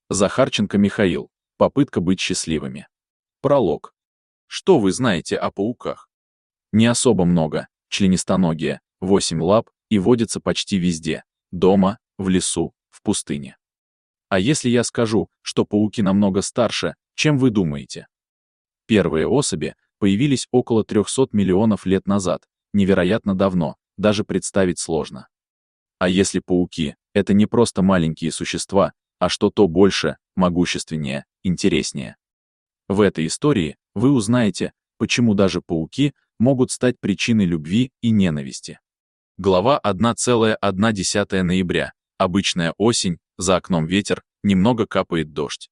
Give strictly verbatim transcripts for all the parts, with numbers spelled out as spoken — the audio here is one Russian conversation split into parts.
Захарченко Михаил. Попытка быть счастливыми. Пролог. Что вы знаете о пауках? Не особо много. Членистоногие, восемь лап и водятся почти везде. Дома, в лесу, в пустыне. А если я скажу, что пауки намного старше, чем вы думаете? Первые особи появились около трёхсот миллионов лет назад, невероятно давно, даже представить сложно. А если пауки — это не просто маленькие существа, а что-то больше, могущественнее, интереснее? В этой истории вы узнаете, почему даже пауки могут стать причиной любви и ненависти. Глава первая ноября. Обычная осень, за окном ветер, немного капает дождь.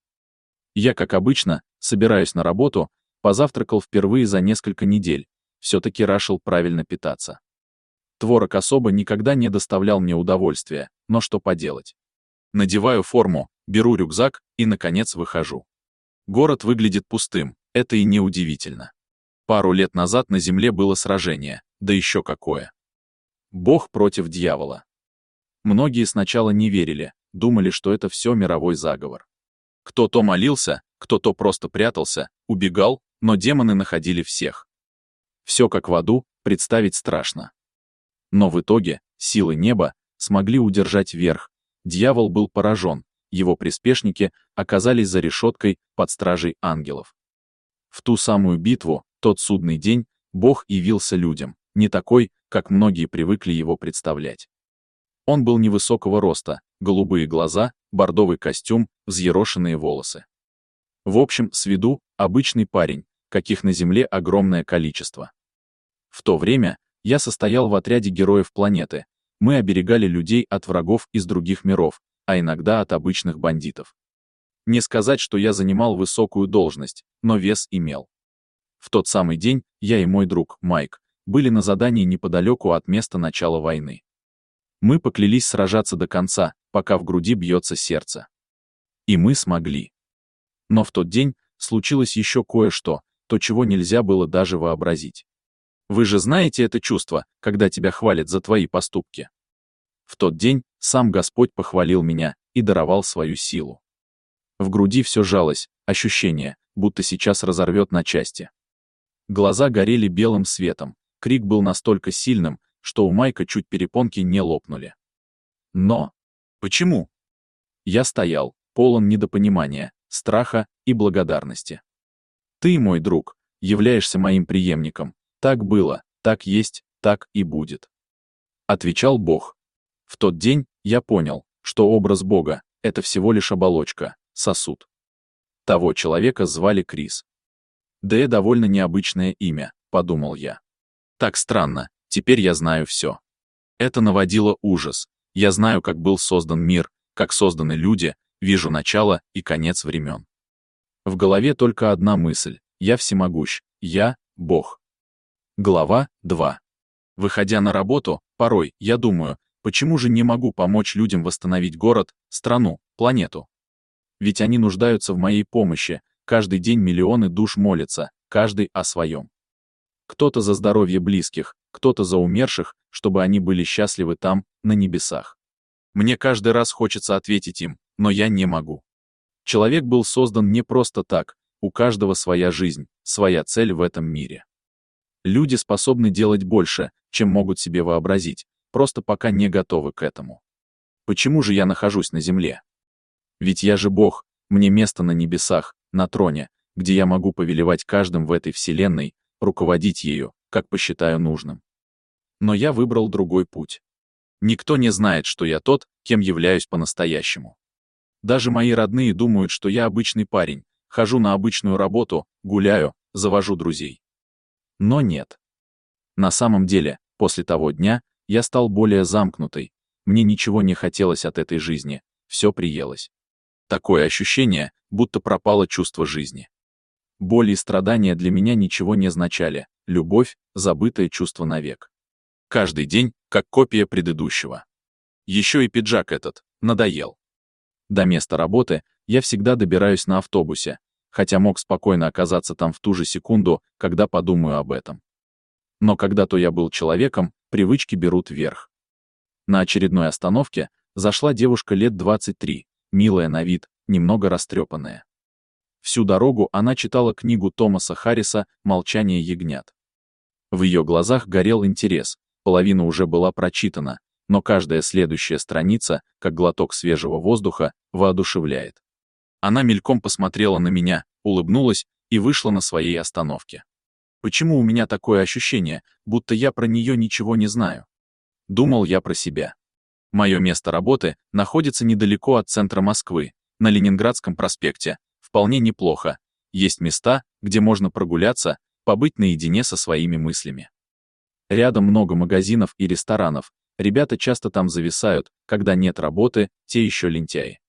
Я, как обычно, собираюсь на работу, позавтракал впервые за несколько недель, все-таки решил правильно питаться. Творог особо никогда не доставлял мне удовольствия, но что поделать. Надеваю форму, беру рюкзак и, наконец, выхожу. Город выглядит пустым, это и не удивительно. Пару лет назад на Земле было сражение, да еще какое. Бог против дьявола. Многие сначала не верили, думали, что это все мировой заговор. Кто-то молился, кто-то просто прятался, убегал, но демоны находили всех. Все как в аду, представить страшно. Но в итоге силы неба смогли удержать верх. Дьявол был поражен, его приспешники оказались за решеткой под стражей ангелов. В ту самую битву, тот судный день, Бог явился людям, не такой, как многие привыкли его представлять. Он был невысокого роста, голубые глаза, бордовый костюм, взъерошенные волосы. В общем, с виду обычный парень, каких на Земле огромное количество. В то время я состоял в отряде героев планеты. Мы оберегали людей от врагов из других миров, а иногда от обычных бандитов. Не сказать, что я занимал высокую должность, но вес имел. В тот самый день я и мой друг, Майк, были на задании неподалеку от места начала войны. Мы поклялись сражаться до конца, пока в груди бьется сердце. И мы смогли. Но в тот день случилось еще кое-что, то, чего нельзя было даже вообразить. Вы же знаете это чувство, когда тебя хвалят за твои поступки. В тот день сам Господь похвалил меня и даровал свою силу. В груди все сжалось, ощущение, будто сейчас разорвет на части. Глаза горели белым светом, крик был настолько сильным, что у Майка чуть перепонки не лопнули. Но почему? Я стоял, полон недопонимания, страха и благодарности. Ты, мой друг, являешься моим преемником. Так было, так есть, так и будет. Отвечал Бог. В тот день я понял, что образ Бога — это всего лишь оболочка, сосуд. Того человека звали Крис. Да и довольно необычное имя, подумал я. Так странно, теперь я знаю все. Это наводило ужас. Я знаю, как был создан мир, как созданы люди, вижу начало и конец времен. В голове только одна мысль: я всемогущ, я — Бог. Глава вторая. Выходя на работу, порой я думаю, почему же не могу помочь людям восстановить город, страну, планету? Ведь они нуждаются в моей помощи, каждый день миллионы душ молятся, каждый о своем. Кто-то за здоровье близких, кто-то за умерших, чтобы они были счастливы там, на небесах. Мне каждый раз хочется ответить им, но я не могу. Человек был создан не просто так, у каждого своя жизнь, своя цель в этом мире. Люди способны делать больше, чем могут себе вообразить, просто пока не готовы к этому. Почему же я нахожусь на земле? Ведь я же Бог, мне место на небесах, на троне, где я могу повелевать каждым в этой вселенной, руководить ею, как посчитаю нужным. Но я выбрал другой путь. Никто не знает, что я тот, кем являюсь по-настоящему. Даже мои родные думают, что я обычный парень, хожу на обычную работу, гуляю, завожу друзей. Но нет. На самом деле, после того дня, я стал более замкнутой, мне ничего не хотелось от этой жизни, все приелось. Такое ощущение, будто пропало чувство жизни. Боль и страдания для меня ничего не означали, любовь — забытое чувство навек. Каждый день, как копия предыдущего. Еще и пиджак этот, надоел. До места работы я всегда добираюсь на автобусе, хотя мог спокойно оказаться там в ту же секунду, когда подумаю об этом. Но когда-то я был человеком, привычки берут верх. На очередной остановке зашла девушка лет двадцати трёх, милая на вид, немного растрепанная. Всю дорогу она читала книгу Томаса Харриса «Молчание ягнят». В ее глазах горел интерес, половина уже была прочитана, но каждая следующая страница, как глоток свежего воздуха, воодушевляет. Она мельком посмотрела на меня, улыбнулась и вышла на своей остановке. Почему у меня такое ощущение, будто я про нее ничего не знаю? Думал я про себя. Мое место работы находится недалеко от центра Москвы, на Ленинградском проспекте. Вполне неплохо. Есть места, где можно прогуляться, побыть наедине со своими мыслями. Рядом много магазинов и ресторанов. Ребята часто там зависают, когда нет работы, те еще лентяи.